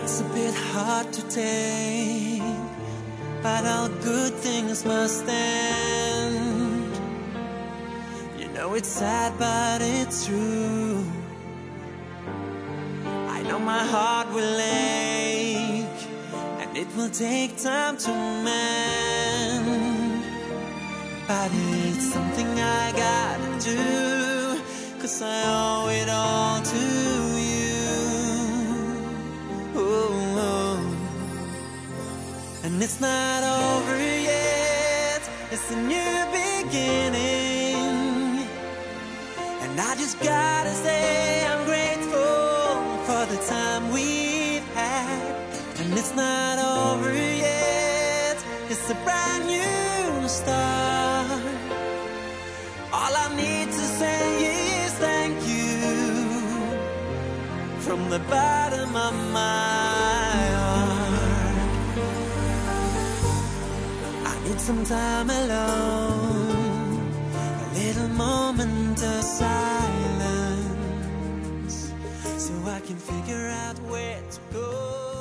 It's a bit hard to take, but all good things must end. You know it's sad, but it's true. I know my heart will ache, and it will take time to mend. But it's something I gotta do, 'cause I owe it all to you. Oh, oh. And it's not over yet, it's a new beginning. And I just gotta say I'm grateful for the time we've had. And it's not over yet, it's a brand new start. All I need to say is thank you from the bottom of my heart. I need some time alone, a little moment of silence, so I can figure out where to go.